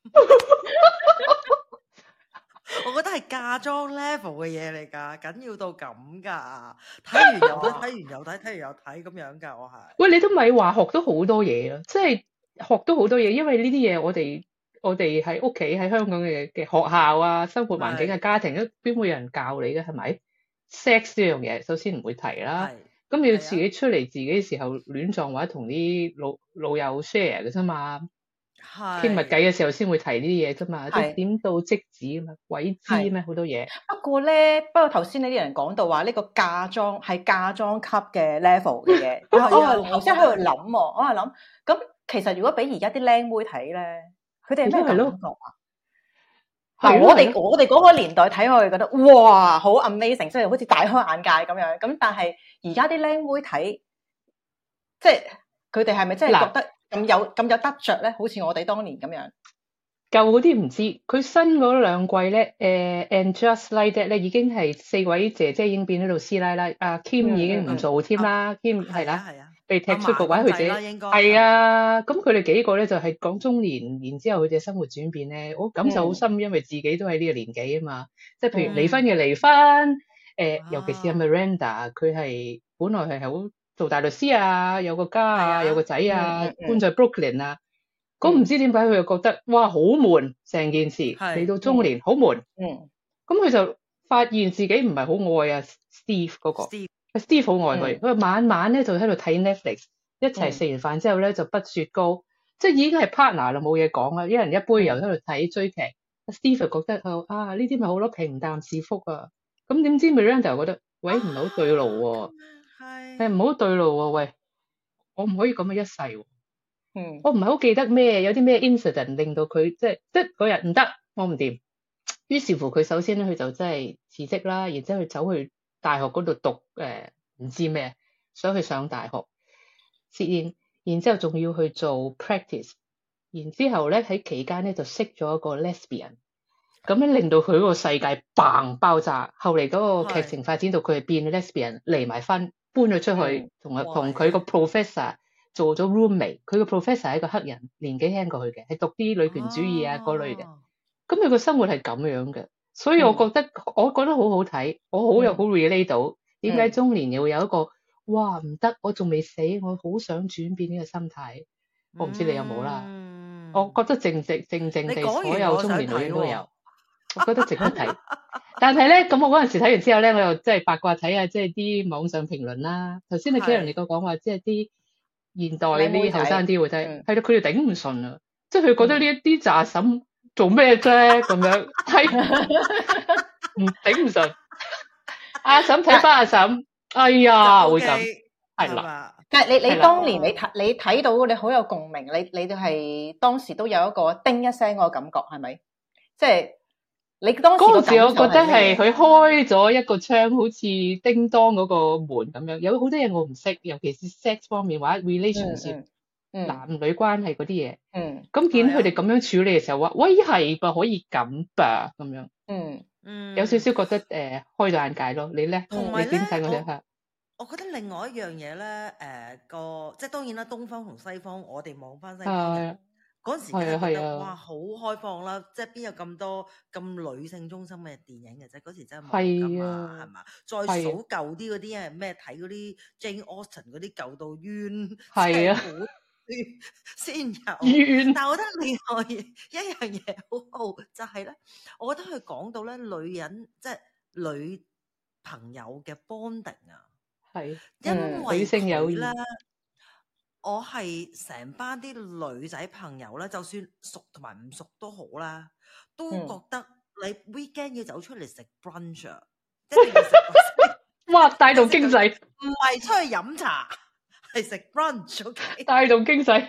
我覺得係嫁妝 level 嘅嘢嚟㗎，緊要到咁㗎。睇完又睇，睇完又睇，睇完又睇咁樣㗎。我係喂，你都咪話學到好多嘢咯，即係學到好多嘢，因為呢啲嘢我哋我哋喺屋企喺香港嘅嘅學校啊、生活環境啊、家庭，都邊會有人教你嘅係咪 ？sex 呢樣嘢首先唔會提啦，咁你要自己出嚟自己嘅時候亂撞或者同啲老老友 share 嘅啫嘛。傾密偈嘅時候先會提呢啲嘢啫嘛，即係點到即止啊嘛，鬼知咩好多嘢。 不過咧，不過頭先呢啲人講到話呢個嫁妝係嫁妝級嘅 level 嘅嘢，我係頭先喺度諗喎，我係諗咁其實如果俾而家啲靚妹睇咧，佢哋係咩感覺啊？嗱，我哋我哋嗰個年代睇，我哋覺得哇好 amazing，即係好似大開眼界咁樣。咁但係而家啲靚妹睇，即係佢哋係咪真係覺得？咁有咁有得着咧，好似我哋當年咁樣。 舊嗰啲唔知，佢新嗰兩季咧，誒、呃、，And Just Like That 咧，已經係四位姐姐已經變咗做師奶啦。阿、啊、Kim 已經唔做添啦 ，Kim 係啦，被踢出局或者佢自己係啊。咁佢哋幾個咧就係、是、講中年，然之後佢哋生活轉變咧，我感受好深，嗯、因為自己都喺呢個年紀啊嘛。即係譬如離婚嘅離婚，誒、呃，尤其是阿 Miranda，佢係本來係好。做大律師啊，有個家啊，啊有個仔啊，嗯嗯、搬咗 Brooklyn 啊，咁唔、嗯、知點解佢又覺得哇好悶，成件事嚟到中年好悶，嗯，咁佢就發現自己唔係好愛啊 Steve 嗰、那個 Steve,，Steve 好愛佢，佢、嗯、晚晚咧就喺度睇 Netflix，一齊食完飯之後咧就筆雪糕，嗯、即係已經係 partner 啦，冇嘢講啦，一人一杯又喺度睇追劇、嗯、，Steve 就覺得啊呢啲咪好咯，平淡是福啊，咁點知 Miranda 就覺得喂唔係好對路喎、啊。誒唔好對路喎、啊，喂！我唔可以咁嘅一世喎、啊。嗯。我唔係好記得咩，有啲咩 incident 令到佢即係即係嗰日唔得，我唔掂。於是乎佢首先咧，佢就真係辭職啦，然之後佢走去大學嗰度讀誒唔、呃、知咩，想去上大學。實驗，然之後仲要去做 practice，然之後咧喺期間咧就識咗一個 lesbian， 咁樣令到佢嗰個世界砰爆炸。後嚟嗰個劇情發展到佢係變 lesbian， 離埋婚。搬咗出去，同佢同佢個 professor 做咗 roommate。佢個 professor 係一個黑人，年紀輕過佢嘅，係讀啲女權主義啊嗰類嘅。咁佢個生活係咁樣嘅，所以我覺得、嗯、我覺得好好睇，我好有好 relate 到。點解中年又有一個哇唔得，我仲未死，我好想轉變呢個心態。我唔知你有冇啦。嗯、我覺得正正正正地所有中年女都有，我覺得值得睇。但係咧，咁我嗰陣時睇完之後咧，我又即係八卦睇下，即係啲網上評論啦。頭先你聽人哋個講話，即係啲現代啲後生啲會睇，係咯，佢哋頂唔順啊！即係佢覺得呢一啲雜阿嬸做咩啫咁樣，係唔頂唔順。阿嬸睇翻阿嬸，哎呀，會咁係啦。 但係你你當年你睇你睇到你好有共鳴，你你哋係當時都有一個叮一聲嗰個感覺，係咪？即係。你當時嗰時我覺得係佢開咗一個窗，好似叮當嗰個門咁樣，有好多嘢我唔識，尤其是 sex 方面或者 relationship、嗯嗯、男女關係嗰啲嘢。嗯，咁見佢哋咁樣處理嘅時候，話喂係噃，可以咁吧咁樣。嗯嗯，有少少覺得誒、呃、開咗眼界咯。你咧，你點睇我哋下？ 我覺得另外一樣嘢咧，誒、呃、個即係當然啦，東方同西方，我哋望翻西方嘅。嗰陣時真係覺得哇好開放啦，即係邊有咁多咁女性中心嘅電影嘅啫？嗰時真係冇㗎嘛，係嘛？再數舊啲嗰啲係咩？睇嗰啲 Jane Austen 嗰啲舊到冤，係啊，先有冤。但係我覺得另外一樣嘢好好就係咧，我覺得佢講到咧女人即係女朋友嘅 bonding 啊，係因為女性友誼。我係成班啲女仔朋友咧，就算熟同埋唔熟都好啦，都覺得你 weekend 要走出嚟食 brunch， 一定要食 brunch。 哇！帶動經濟， 唔係出去飲茶，係食 brunch。OK， 帶動經濟。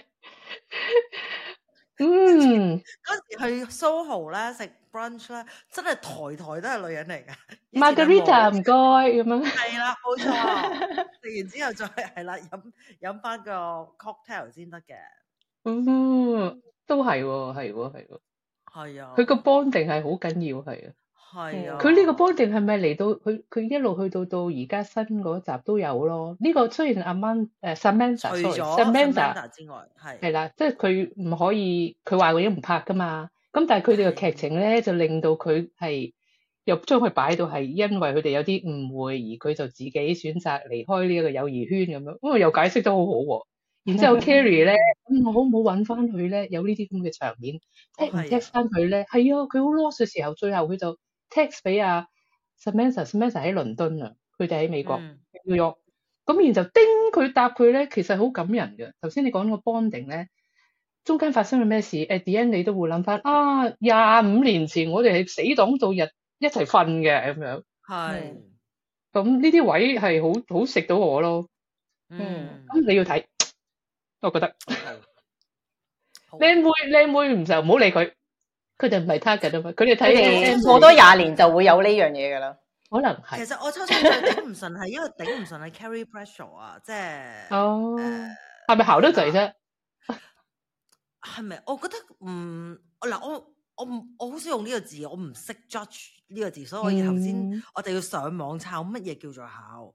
嗯， 嗰時去 Soho 咧食 brunch 咧，真係台台都係女人嚟㗎。 Margarita 唔該咁樣。 係啦，冇錯。食完之後再係啦，飲飲翻個 cocktail 先得嘅。 嗯，都係喎，係喎，係喎。 係啊。佢個 bonding 係好緊要，係啊。 係啊。 佢呢個 bonding 係咪嚟到佢佢一路去到到而家新嗰集都有咯？呢、這個雖然阿 Man 誒 Samantha 除咗 Samantha 之外，係係啦，即係佢唔可以，佢話佢都唔拍噶嘛。 咁但係佢哋嘅劇情咧就令到佢係又將佢擺到係因為佢哋有啲誤會，而佢就自己選擇離開呢一個友誼圈咁樣，咁啊又解釋得好好喎。然之後 Carrie 咧，咁我好唔好揾翻佢咧？有呢啲咁嘅場面，踢唔踢翻佢咧？係啊，佢好 lost 嘅時候，最後佢就 text 俾阿 Samantha，Samantha 喺倫敦啊，佢哋喺美國 New York，咁然就叮佢答佢咧，其實好感人嘅。頭先你講個 bonding 咧，中間發生咗咩事 ？at the end 你都會諗翻啊，廿五年前我哋係死黨到日一齊瞓嘅咁樣。 係。 咁呢啲位係好好食到我咯。 嗯。 咁你要睇。我覺得靚妹靚妹唔就唔好理佢，佢哋唔係 target 啊嘛，佢哋睇過多廿年就會有呢樣嘢噶啦， 可能係。 其實我初初最頂唔順係因為頂唔順係 Carrie Bradshaw 啊，即係哦，係咪姣得滯啫？ 係咪？我覺得唔嗱、嗯，我我唔我好少用呢個字，我唔識 judge 呢個字，所以我頭先我就要上網抄乜嘢叫做姣。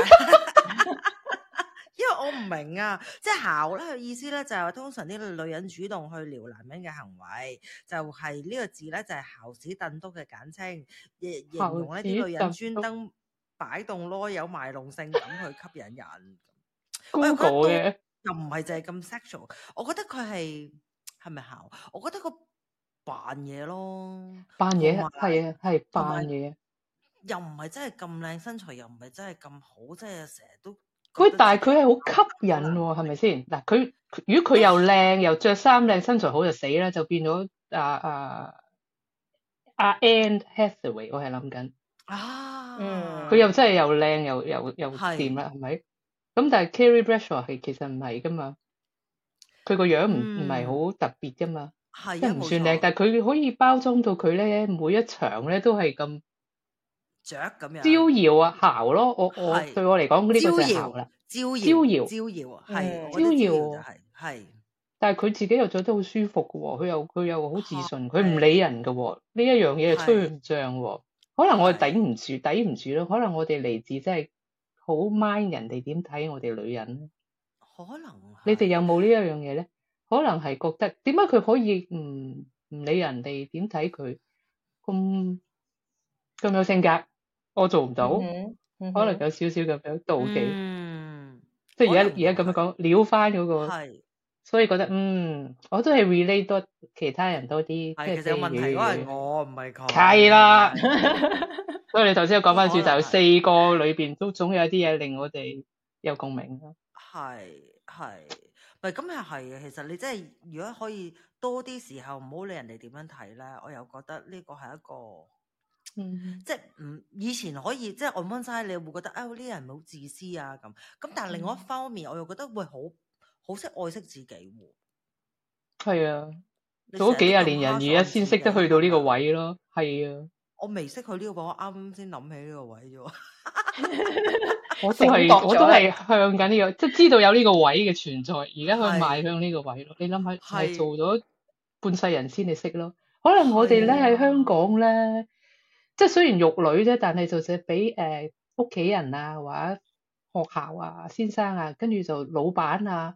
因為我唔明啊，即係姣咧，佢意思咧就係、是、通常啲女人主動去撩男人嘅行為，就係、是、呢個字咧就係姣屎燉篤嘅簡稱，形容呢啲女人專登擺動囉柚賣弄性感去吸引人。我又覺得又唔係淨係咁 sexual， 我覺得佢係係咪姣？我覺得個扮嘢咯， 扮嘢係啊係扮嘢， 又唔係真係咁靚身材，又唔係真係咁好，即係成日都。 喂，但係佢係好吸引喎，係咪先？嗱，佢如果佢又靚又着衫靚身材好就死啦，就變咗啊啊阿 Anne Hathaway， 我係諗緊啊， 嗯，佢又真係又靚又又又掂啦，係咪？咁但係 Carrie Bradshaw 係其實唔係噶嘛，佢個樣唔唔係好特別噶嘛，即係唔算靚，但係佢可以包裝到佢咧，每一場咧都係咁。 雀咁樣招搖啊，姣咯，我我對我嚟講呢個就係姣啦， 招搖招搖招搖啊，係招搖係係， 但係佢自己又着得好舒服嘅喎，佢又佢又好自信，佢唔理人嘅喎，呢一樣嘢係吹唔脹喎，可能我哋頂唔住，抵唔住咯，可能我哋嚟自真係好 mind 人哋點睇我哋女人， 可能你哋有冇呢一樣嘢咧？可能係覺得點解佢可以唔唔理人哋點睇佢，咁咁有性格？我做唔到，嗯嗯、可能有少少咁樣妒忌，嗯、即係而家而家咁樣講撩翻嗰個，所以覺得嗯，我都係 relate 多其他人多啲，即係其實問題嗰係我唔係佢， 係啦。所以你頭先講翻轉頭，四個裏邊都總有啲嘢令我哋有共鳴咯。 係係，唔係咁又係嘅。其實你真係如果可以多啲時候唔好理人哋點樣睇咧，我又覺得呢個係一個。嗯，即係唔以前可以即係按翻晒，你會覺得啊呢啲人好自私啊咁咁，但係另外一方面，嗯、我又覺得會好好識愛惜自己喎。 係啊，做咗幾廿年人，而家先識得去到呢個位咯。係啊， 我未識去呢個位，我啱啱先諗起呢個位啫。 我都係我都係向緊呢個，即係知道有呢個位嘅存在，而家去邁向呢個位咯。你諗下，係做咗半世人先至識咯。可能我哋咧喺香港咧。即係雖然玉女啫，但係就係俾誒屋企人啊，或者學校啊、先生啊，跟住就老闆啊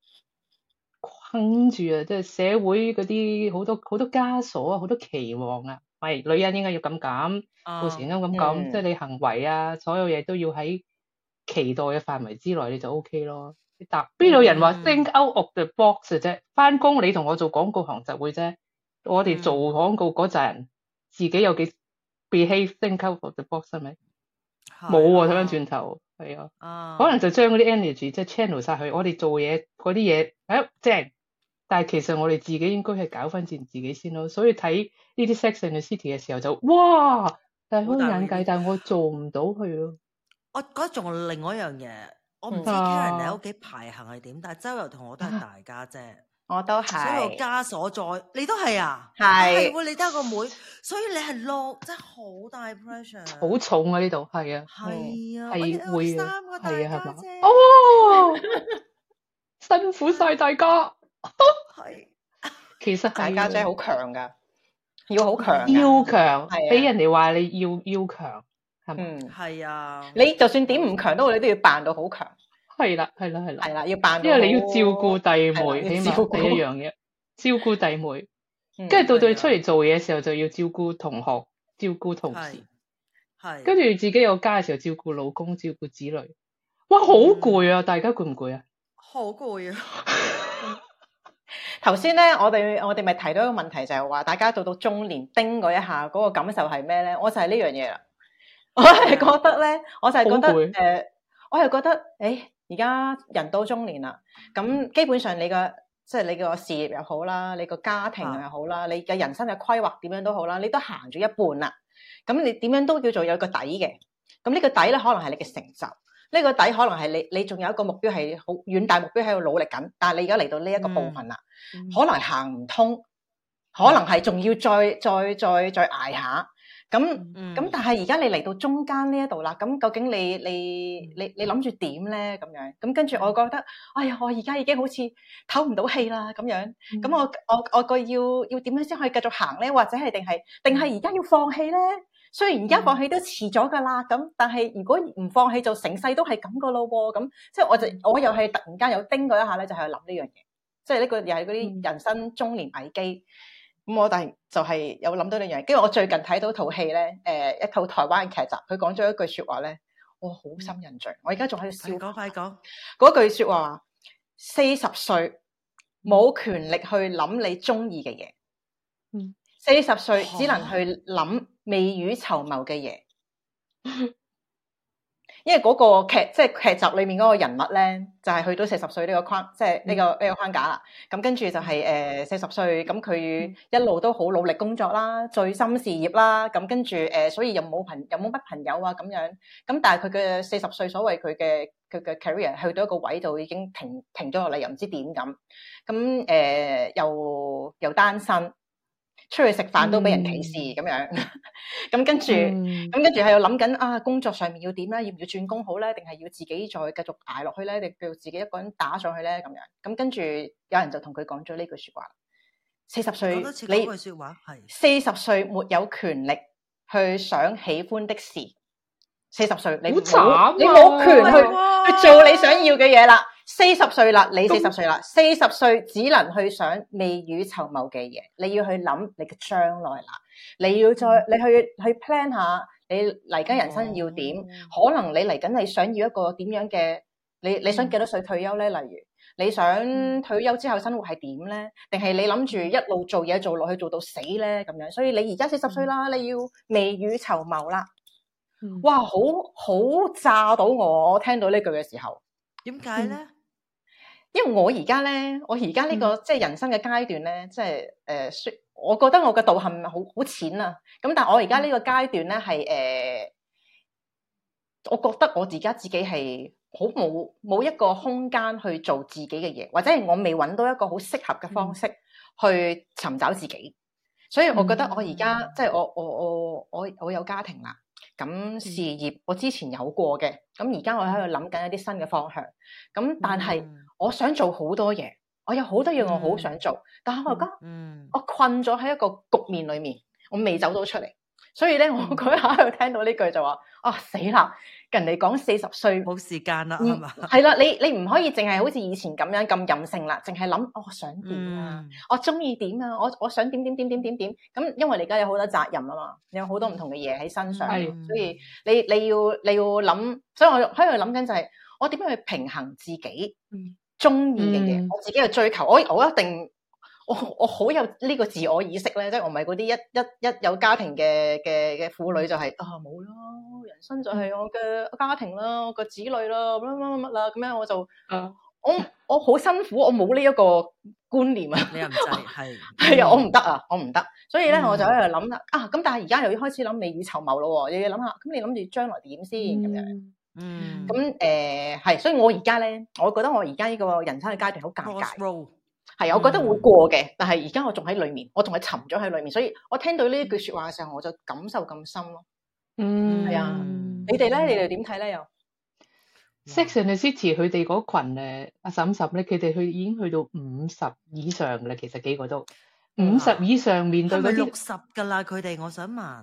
困住啊，即係社會嗰啲好多好多枷鎖啊，好多期望啊，係女人應該要咁咁，到時應該咁咁，即係你行為啊，所有嘢都要喺期待嘅範圍之內，你就 O K 咯。但邊有人話 think out of the box 嘅啫？翻工你同我做廣告行就會啫，我哋做廣告嗰陣人自己有幾behave think out of the box 係咪？冇喎，睇翻轉頭係啊，啊可能就將嗰啲 energy 即係 channel 晒去，我哋做嘢嗰啲嘢，誒正，但係其實我哋自己應該係搞翻掂自己先咯。所以睇呢啲 Sex and the City 嘅時候就哇，大開眼界，但係我做唔到佢咯。 我覺得仲有另外一樣嘢，我唔知 Karen 你喺屋企排行係點，但係周游同我都係大家姐。啊我都係， 所有枷鎖在，你都係啊， 係喎，你得個妹，所以你係落，真係好大 pressure， 好重啊呢度，係啊， 係啊， 係會啊， 三個大家姐， 哦，辛苦晒大家， 係， 其實大家姐好強噶，要好強， 要強，俾人哋話你要要強，係咪？ 嗯， 係啊， 你就算點唔強都好，你都要扮到好強。 係啦，係啦，係啦， 係啦，要扮， 因為你要照顧弟妹，起碼第一樣嘢，照顧弟妹。 跟住到到你出嚟做嘢嘅時候就要照顧同學、照顧同事，係跟住自己有家嘅時候照顧老公、照顧子女，哇，好攰啊！嗯、大家攰唔攰啊？ 好攰啊！ 頭先咧，我哋我哋咪提到一個問題，就係話大家到到中年叮嗰一下，嗰、那個感受係咩咧？我就係呢樣嘢啦。我係覺得咧，我就係覺得誒、呃，我係覺得誒，而家人到中年啦，咁基本上你個即係你個事業又好啦，你個家庭又好啦，你嘅人生嘅規劃點樣都好啦，你都行咗一半啦。咁你點樣都叫做有個底嘅。咁呢個底咧，可能係你嘅成就。呢、這個底可能係你，你仲有一個目標係好遠大目標喺度努力緊，但係你而家嚟到呢一個部分啦，嗯、可能行唔通，可能係仲要再再再再捱下。咁咁，嗯、但係而家你嚟到中間呢一度啦，咁究竟你你你你諗住點咧？咁樣咁跟住，我覺得，哎呀，我而家已經好似唞唔到氣啦，咁樣。咁、嗯、我我我個要要點樣先可以繼續行咧？或者係定係定係而家要放棄咧？雖然而家放棄都遲咗噶啦，咁但係如果唔放棄就成世都係咁噶咯喎。咁即係我就我又係突然間有叮過一下咧，就係諗呢樣嘢，即係呢個又係嗰啲人生中年危機。咁我但係就係有諗到呢樣嘢，跟住我最近睇到套戲咧，誒一套台灣嘅劇集，佢講咗一句説話咧，我好深印象。我而家仲喺度笑。 講快講嗰句説話：四十歲冇權力去諗你中意嘅嘢，嗯，四十歲只能去諗未雨綢繆嘅嘢。因為嗰個劇即係劇集裏面嗰個人物咧，就係、是、去到四十歲呢個框，即係呢個呢、這個框架啦。咁跟住就係誒四十歲，咁佢一路都好努力工作啦，醉心事業啦。咁跟住誒，所以又冇朋又冇乜朋友啊咁樣。咁但係佢嘅四十歲，所謂佢嘅佢嘅 career 去到一個位就已經停停咗落嚟，又唔知點咁。咁誒、呃、又又單身。出去食飯都俾人歧視咁、嗯、樣，咁跟住，咁、嗯、跟住喺度諗緊啊，工作上面要點咧？要唔要轉工好咧？定係要自己再繼續捱落去咧？定叫自己一個人打上去咧？咁樣，咁跟住有人就同佢講咗呢句説話：四十歲，你句説話係四十歲沒有權力去想喜歡的事。四十歲你冇、啊、你冇權去、啊、去做你想要嘅嘢啦。四十歲啦，你四十歲啦，四十歲只能去想未雨綢繆嘅嘢，你要去諗你嘅將來啦，你要再你去去 plan 下你嚟緊人生要點，嗯、可能你嚟緊你想要一個點樣嘅，你你想幾多歲退休咧？例如你想退休之後生活係點咧？定係你諗住一路做嘢做落去做到死咧？咁樣，所以你而家四十歲啦，你要未雨綢繆啦。嗯、哇，好好炸到我，我聽到呢句嘅時候。 點解咧？ 因為我而家咧，我而家呢個、嗯、即係人生嘅階段咧，即係誒、呃，我覺得我嘅道行好好淺啊。咁但係我而家呢個階段咧，係誒、呃，我覺得我而家自己係好冇冇一個空間去做自己嘅嘢，或者係我未揾到一個好適合嘅方式去尋找自己。所以我覺得我而家、嗯、即係我我我我我有家庭啦。咁事業我之前有過嘅，咁而家我喺度諗緊一啲新嘅方向。咁但係我想做好多嘢，我有好多嘢我好想做，嗯、但係我而家我困咗喺一個局面裏面，我未走到出嚟。所以咧，我嗰一下喺度聽到呢句就話：啊死啦！人哋講四十歲冇時間啦，係嘛？ 係啦，你你唔可以淨係好似以前咁樣咁任性啦，淨係諗我想點啊，嗯、我中意點啊，我我想點點點點點點咁，因為你而家有好多責任啊嘛，你有好多唔同嘅嘢喺身上，嗯、所以你你要你要諗，所以我喺度諗緊就係我點樣去平衡自己中意嘅嘢，嗯、我自己嘅追求，我我一定。我我好有呢個自我意識咧，即係我唔係嗰啲一一一有家庭嘅嘅嘅婦女就係、是、啊冇啦，人生就係我嘅家庭啦，我個子女啦，乜乜乜乜啦，咁樣我就、uh, 我我好辛苦，我冇呢一個觀念啊， 你又唔制係係啊，我唔得啊，我唔得，所以咧、嗯、我就喺度諗啦啊，咁但係而家又要開始諗未雨綢繆咯，又要諗下，咁你諗住將來點先咁樣？嗯，咁誒係，所以我而家咧，我覺得我而家呢個人生嘅階段好尷尬。係啊，我覺得會過嘅，嗯、但係而家我仲喺裏面，我仲係沉咗喺裏面，所以我聽到呢一句說話嘅時候，我就感受咁深咯。嗯，係啊，你哋咧，你哋點睇咧？又 Sex and the City 佢哋嗰群誒阿嬸嬸咧，佢哋去已經去到五十以上啦，其實幾個都五十以上面對嗰啲六十噶啦，佢哋我想問，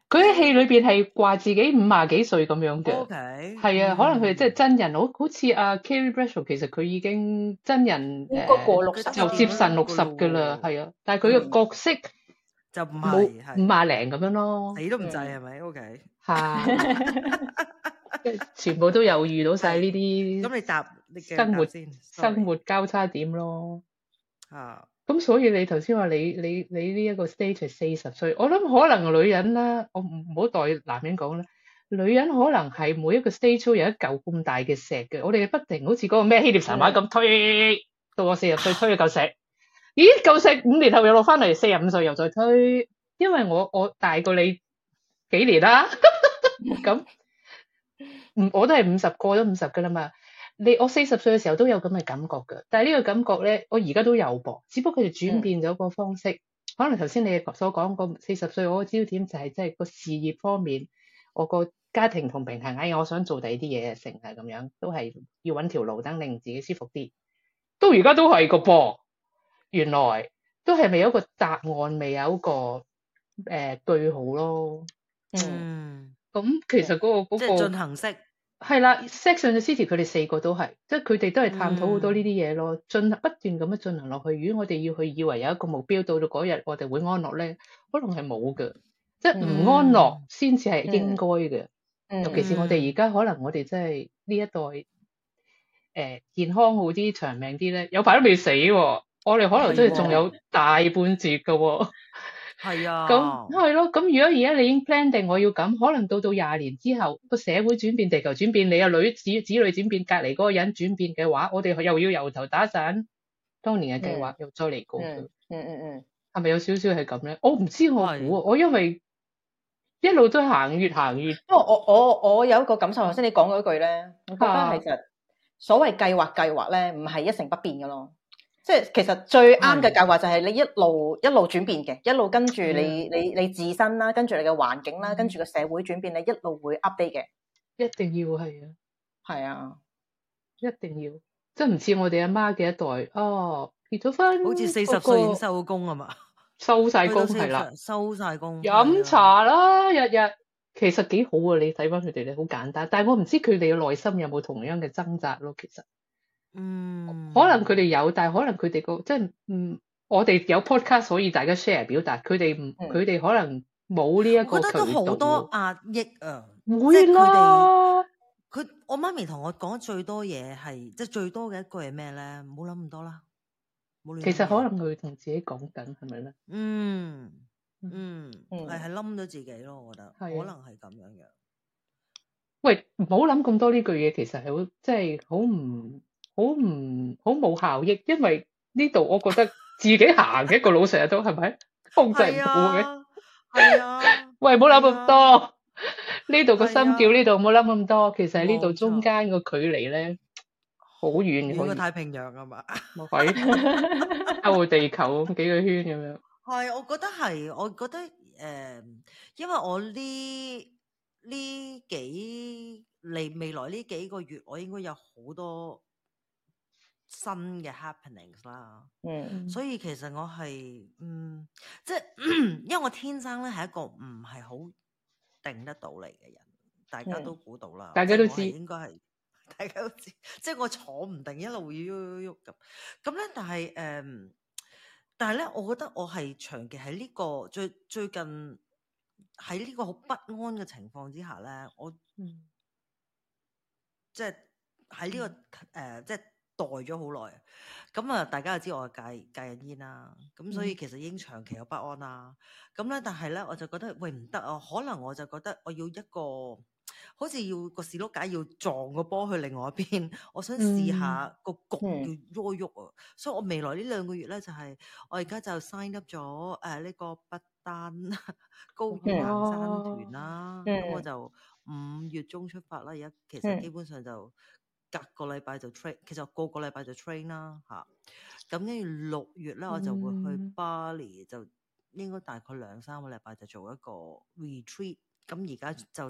佢喺戲裏邊係話自己五廿幾歲咁樣嘅。 OK， 係啊，可能佢即係真人，好好似阿 Carrie Bradshaw，其實佢已經真人應該過六十， 就接近六十噶啦，係啊。但係佢嘅角色就唔係五廿零咁樣咯， 死都唔制係咪 ？OK， 係，全部都有遇到晒呢啲。 咁你答生活先， 生活交叉點咯。 啊， 咁所以你頭先話你你你呢一個 stage 係四十歲，我諗可能女人啦，我唔唔好代男人講啦，女人可能係每一個 stage 都有一嚿咁大嘅石嘅，我哋不停好似嗰個咩希臘神話咁推，到我四十歲推一嚿石，咦嚿石五年後又落翻嚟，四十五歲又再推，因為我我大過你幾年啦，咁唔我都係五十過咗五十噶啦嘛。你我四十歲嘅時候都有咁嘅感覺㗎，但係呢個感覺咧，我而家都有噃，只不過佢哋轉變咗個方式。嗯、可能頭先你所講個四十歲，我個焦點就係即係個事業方面，我個家庭同平衡。哎，我想做第二啲嘢，成係咁樣，都係要揾條路等令自己舒服啲。到而家都係個噃，原來都係未有一個答案，未有一個誒、呃、句號咯。 嗯， 咁、嗯、其實嗰、那個嗰、那個即係進行式。 係啦 Sex and the City 佢哋四個都係，即係佢哋都係探討好多呢啲嘢咯，進、嗯、不斷咁樣進行落去。如果我哋要去以為有一個目標，到到嗰日我哋會安樂咧，可能係冇嘅，即係唔安樂先至係應該嘅。嗯、尤其是我哋而家可能我哋真係呢一代誒、呃、健康好啲、長命啲咧，有排都未死喎，我哋可能真係仲有大半截噶喎。 係啊， 咁係咯，咁如果而家你已經 plan 定我要咁，可能到到廿年之後個社會轉變、地球轉變，你有女子子女轉變、隔離嗰個人轉變嘅話，我哋又要由頭打散當年嘅計劃，嗯、又再嚟過。嗯嗯嗯嗯， 係咪有少少係咁咧？我唔知，我估啊，我因為一路都行越行越。 不過我我我有一個感受，頭先你講嗰句咧，我覺得係其實所謂計劃計劃咧，唔係一成不變嘅咯。即係其實最啱嘅計劃就係你一路一路轉變嘅，一路跟住你你你自身啦，跟住你嘅環境啦，跟住個社會轉變，你一路會 update 嘅。 一定要係啊， 係啊， 一定要，即係唔似我哋阿媽嘅一代，哦結咗婚， 好似四十歲已經收工啊嘛， 收晒工係啦， 收晒工， 飲茶啦，日日其實幾好啊！你睇翻佢哋咧，好簡單，但係我唔知佢哋嘅內心有冇同樣嘅掙扎咯，其實。 嗯， 可能佢哋有，但係可能佢哋個即係，嗯，我哋有 podcast 所以大家 share 表達，佢哋唔，佢哋、嗯、可能冇呢一個渠道。 我覺得都好多壓抑啊， 會啦。 佢我媽咪同我講最多嘢係，即係最多嘅一句係咩咧？唔好諗咁多啦。 其實可能佢同自己講緊，係咪咧？ 嗯嗯，係係冧咗自己咯，我覺得可能係咁樣樣。 喂，唔好諗咁多呢句嘢，其實係好，即係好唔。好唔好冇效益，因為呢度我覺得自己行嘅一個路成日都係咪控制唔到嘅？ 係啊， 喂，唔好諗咁多，呢度個心叫呢度，唔好諗咁多。其實喺呢度中間個距離咧好遠， 遠過太平洋啊嘛， 冇係兜地球幾個圈咁樣。 係，我覺得係，我覺得誒、呃，因為我呢呢幾嚟未來呢幾個月，我應該有好多新嘅 happenings 啦，嗯，所以其實我係，嗯，即係，因為我天生咧係一個唔係好定得到嚟嘅人，大家都估到啦， 大家都知， 應該係大家都知，即係我坐唔定，一路要喐喐喐咁，咁咧，但係，誒、嗯，但係咧，我覺得我係長期喺呢個最最近喺呢個好不安嘅情況之下咧，我，嗯，即係喺呢個，誒、呃，即係。待咗好耐，咁啊，大家就知我戒戒緊煙啦，咁所以其實已經長期有不安啦。咁咧，但係咧，我就覺得喂唔得啊，可能我就覺得我要一個，好似要個士碌架要撞個波去另外一邊，我想試下個局要喐喐啊。嗯、所以我未來呢兩個月咧，就係、是、我而家就 sign up 咗誒呢個不丹高原行山團啦。咁、嗯、我就五月中出發啦。而家其實基本上就。隔個禮拜就 train，其實個個禮拜就 train 啦嚇。咁跟住六月咧，我就會去巴黎，嗯、就應該大概兩三個禮拜就做一個 retreat。咁而家就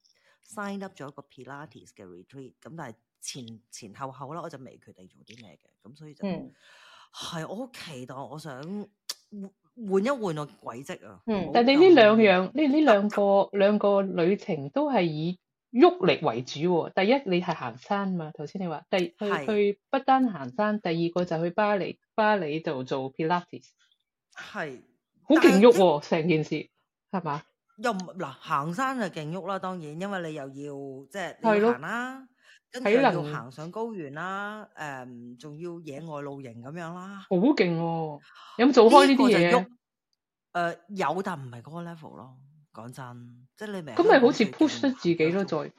sign up 咗一個 Pilates 嘅 retreat。咁但係前前後後啦，我就未決定做啲咩嘅。咁所以就係、嗯、我好期待，我想換一換個軌跡啊。 嗯， 但係你呢兩樣，呢呢兩個兩個旅程都係以喐力為主喎。第一你係行山嘛，頭先你話，第去去不單行山，第二個就去巴黎，巴黎度做 Pilates， 係好勁喐喎，成件事係嘛？ 又唔嗱行山就勁喐啦，當然，因為你又要即係你要行啦，跟住要行上高原啦，誒，仲要野外露營咁樣啦， 好勁喎！有冇做開呢啲嘢？ 誒有，但唔係嗰個 level 咯。講真，即係你明。 咁咪好似 push 得自己咯，再誒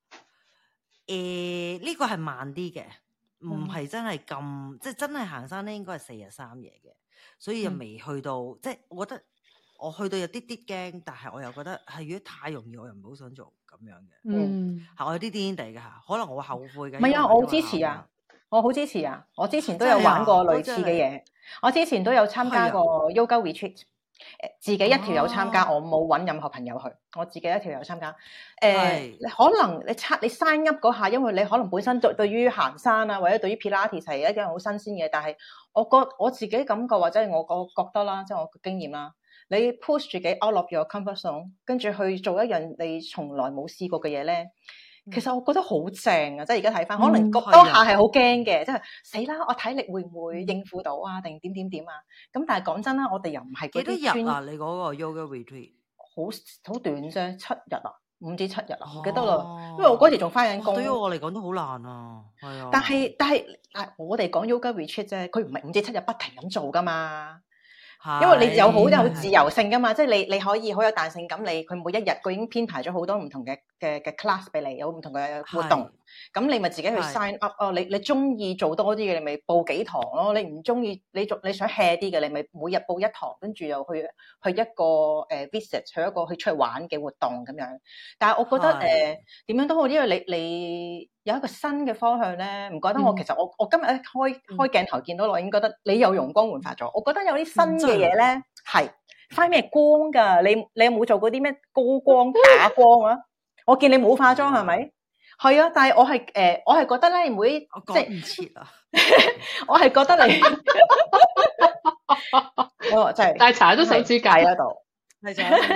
呢個係慢啲嘅，唔係真係咁，即係真係行山咧，應該係四日三夜嘅，所以又未去到，即係我覺得。我去到有啲啲驚，但係我又覺得係如果太容易，我又唔好想做咁樣嘅。 嗯， 係我有啲癲癲地嘅嚇，可能我後悔嘅。 唔係啊，我好支持啊，我好支持啊！我之前都有玩過類似嘅嘢，我之前都有參加過 yoga retreat，誒自己一條友參加，我冇揾任何朋友去，我自己一條友參加。誒，你可能你測你 sign up 嗰下，因為你可能本身對對於行山啊，或者對於 Pilates 係一樣好新鮮嘅，但係我覺我自己感覺或者係我我覺得啦，即係我嘅經驗啦。你 push 自己 out of your comfort zone， 跟住去做一樣你從來冇試過嘅嘢咧，其實我覺得好正啊！即係而家睇翻，可能當下係好驚嘅，即係死啦！我體力會唔會應付到啊？定點點點啊？咁但係講真啦，我哋又唔係幾多日啊？你嗰個 yoga retreat 好好短啫，七日啊，五至七日啊，唔記得啦。因為我嗰時仲翻緊工， 對於我嚟講都好難啊。係啊。 但係但係，我哋講 yoga retreat 啫，佢唔係五至七日不停咁做噶嘛。因為你有好有自由性噶嘛，即係你你可以好有彈性感，你佢每一日佢已經編排咗好多唔同嘅嘅嘅 class 俾你，有唔同嘅活動，咁你咪自己去 sign up 咯。你你中意做多啲嘅，你咪報幾堂咯。你唔中意，你做你想 hea 啲嘅，你咪每日報一堂，跟住又去去一個誒、呃、visit， 去一個去出去玩嘅活動咁樣。但係我覺得誒點樣都好，因為你你有一個新嘅方向咧，唔覺得我、嗯、其實我我今日一開開鏡頭見到我已經覺得你有容光煥發咗。我覺得有啲新嘅嘢咧，係翻咩光㗎？你你有冇做過啲咩高光打光啊？我見你冇化妝係咪？係啊，但係我係誒、呃，我係覺得咧，每即係唔切啊！我係覺得你，我真係大搽咗手指甲喺度，係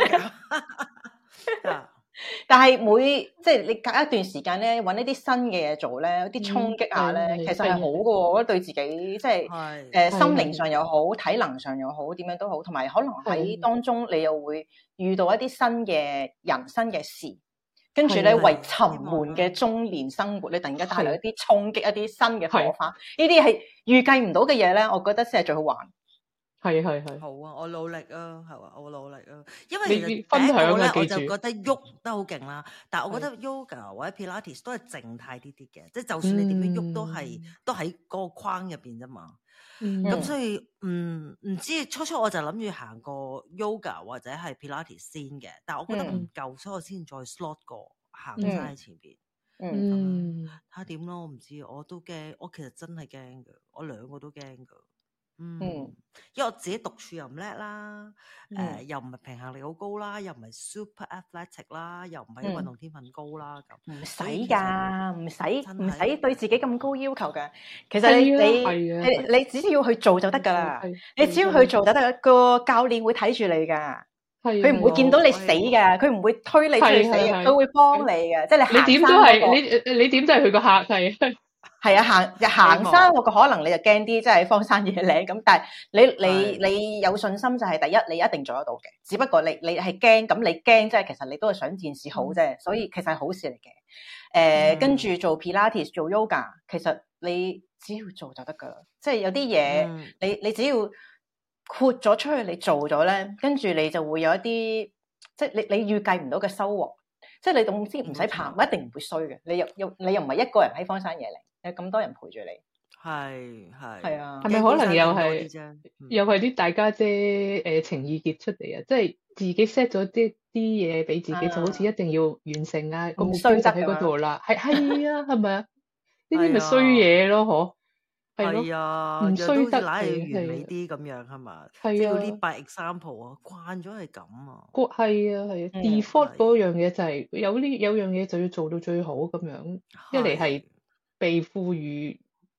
就。但係每即係你隔一段時間咧，揾一啲新嘅嘢做咧，啲衝擊下咧，嗯、其實係好嘅。我覺得對自己即係誒、呃、心靈上又好，體能上又好，點樣都好。同埋可能喺當中你又會遇到一啲新嘅人生嘅事，跟住咧為沉悶嘅中年生活，你突然間帶來一啲衝擊，一啲新嘅火花。呢啲係預計唔到嘅嘢咧，我覺得先係最好玩。係係係， 好啊！我努力啊，係啊，我努力啊。因為其實第一個咧，我就覺得喐得好勁啦。但係我覺得 yoga 或者 Pilates 都係靜態啲啲嘅，即係就算你點樣喐都係、嗯、都喺嗰個框入邊啫嘛。咁、嗯、所以唔唔、嗯、知初初我就諗住行過 yoga 或者係 Pilates 先嘅，但係我覺得唔夠，嗯、所以我先再 slot 過行晒喺前邊。嗯，睇下點咯，我唔知，我都驚，我其實真係驚㗎，我兩個都驚㗎。嗯，因為我自己獨處又唔叻啦，誒、呃嗯、又唔係平衡力好高啦，又唔係 super athletic 啦，又唔係運動天分高啦，咁唔使㗎，唔使唔使對自己咁高要求嘅。其實你你你你只要去做就得㗎啦，你只要去做就得，個教練會睇住你㗎，佢唔會見到你死㗎，佢唔會推你出去死嘅，佢會幫你嘅，即係你行山嗰個， 你點都係你你點都係佢個客係。 係啊，行行山我個可能你就驚啲，即係荒山野嶺咁。但係你你你有信心就係第一，你一定做得到嘅。只不過你你係驚，咁你驚即係其實你都係想件事好啫。嗯、所以其實係好事嚟嘅。誒、呃，嗯、跟住做 Pilates 做 Yoga，其實你只要做就得噶啦。即係有啲嘢，嗯、你你只要豁咗出去，你做咗咧，跟住你就會有一啲，即係你你預計唔到嘅收穫。即係你總之唔使怕，嗯、一定唔會衰嘅。你又又你又唔係一個人喺荒山野嶺。有咁多人陪住你， 係係係啊， 係咪可能又係、嗯、又係啲大家姐誒、呃、情意結出嚟啊？即係自己 set 咗啲啲嘢俾自己，啊、就好似一定要完成啊，個目標就喺嗰度啦。係係啊，係咪啊？呢啲咪衰嘢咯，嗬？ 係啊，唔衰得，懶係完美啲咁樣係嘛？係啊，要 lead by example啊，慣咗係咁啊。 個係啊係啊 default 嗰樣嘢就係有呢有樣嘢就要做到最好咁樣，一嚟係被賦予不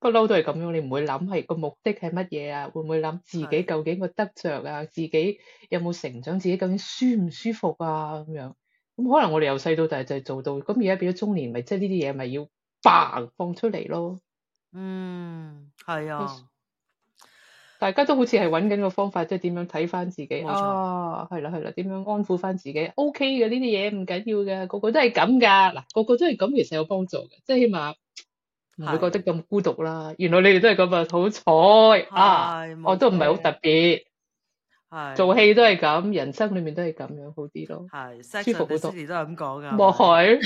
不嬲都係咁樣，你唔會諗係個目的係乜嘢啊？會唔會諗自己究竟個得着啊？自己有冇成長？自己究竟舒唔舒服啊？咁樣咁可能我哋由細到大就係做到，咁而家變咗中年，咪即係呢啲嘢咪要嘭放出嚟咯。 嗯，係啊， 大家都好似係揾緊個方法，即係點樣睇翻自己。 冇錯啊，係啦係啦，點樣安撫翻自己 ？O K 嘅，呢啲嘢唔緊要嘅，個個都係咁噶。嗱，個個都係咁，其實有幫助嘅，即係起碼唔會覺得咁孤獨啦。原來你哋都係咁啊，好彩啊！我都唔係好特別， 係做戲都係咁，人生裏面都係咁樣，好啲咯。 係舒服好多。 都係咁講噶。 莫海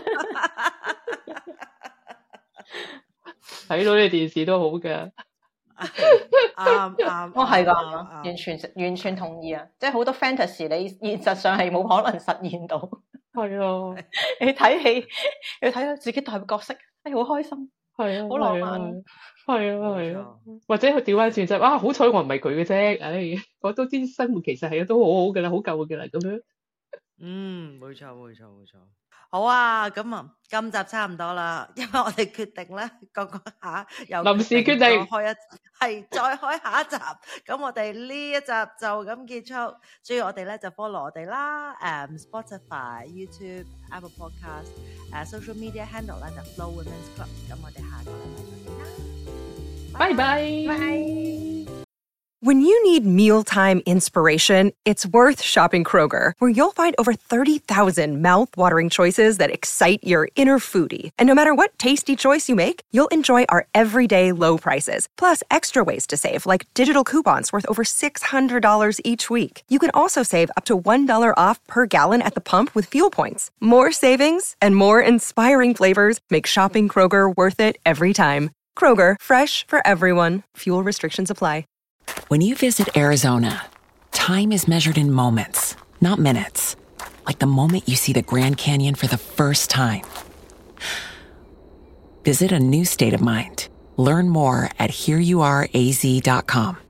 睇到你電視都好嘅。 啱啱， 哦係噶，完全完全同意啊！即係好多 fantasy，你現實上係冇可能實現到。 係啊， 你睇戲，你睇到自己代入角色，哎，好開心。 係啊， 好浪漫。 係啊，係啊，或者佢調翻轉就啊，好彩我唔係佢嘅啫。唉，我都知生活其實係都好好噶啦，好夠噶啦，咁樣。 嗯，冇錯冇錯冇錯。好啊，咁啊，今集差唔多啦，因為我哋決定咧，個個下又臨時決定開一係再開下一集，咁我哋呢一集就咁結束。所以我哋咧就 follow 我哋啦，誒 Spotify、YouTube、Apple Podcast、誒 social media handle 咧就 Flo Women's Club。咁我哋下個禮拜再見啦， 拜拜拜。 When you need mealtime inspiration, it's worth shopping Kroger, where you'll find over thirty thousand mouth-watering choices that excite your inner foodie. And no matter what tasty choice you make, you'll enjoy our everyday low prices, plus extra ways to save, like digital coupons worth over six hundred dollars each week. You can also save up to one dollar off per gallon at the pump with fuel points. More savings and more inspiring flavors make shopping Kroger worth it every time. Kroger, fresh for everyone. Fuel restrictions apply. When you visit Arizona, time is measured in moments, not minutes. Like the moment you see the Grand Canyon for the first time. Visit a new state of mind. Learn more at here you are a z dot com.